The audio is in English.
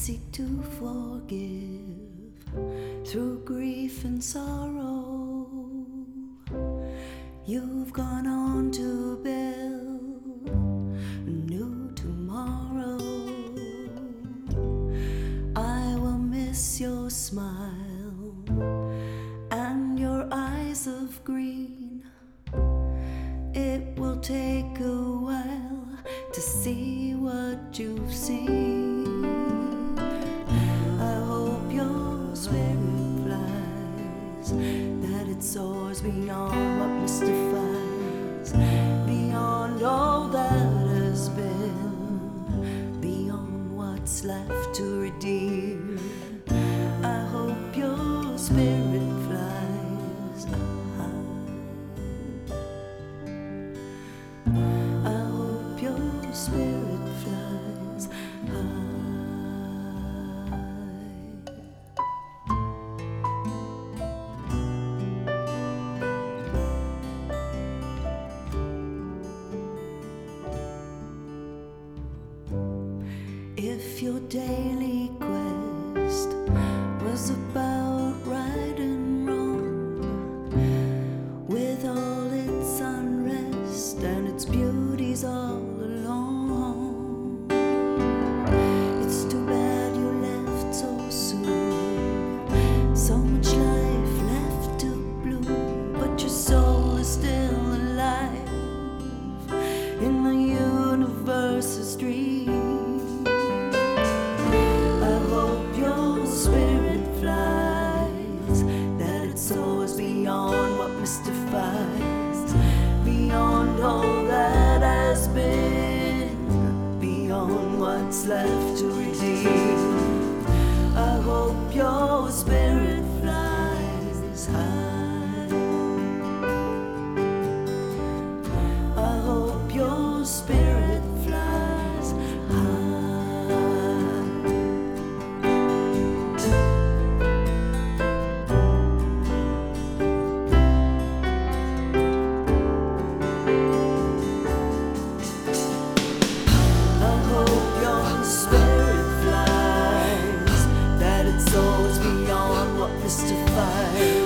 seek to forgive through grief and sorrow. You've gone on to build a new tomorrow. I will miss your smile and your eyes of green. It will take a while to see what you've seen. I hope your spirit flies, that it soars beyond what mystifies, beyond all that has been, beyond what's left to redeem. I hope your spirit flies. I hope your spirit flies high. If your daily quest was about right and wrong, with all its unrest and its beauties all along, it's too bad you left so soon. So much life left to bloom, but your soul is still alive in the universe's dream. I hope your spirit flies, that it soars beyond what mystifies, beyond all that has been, beyond what's left to redeem. I hope your spirit flies high. I hope your spirit flies high. Spirit flies, that it soars beyond what mystifies,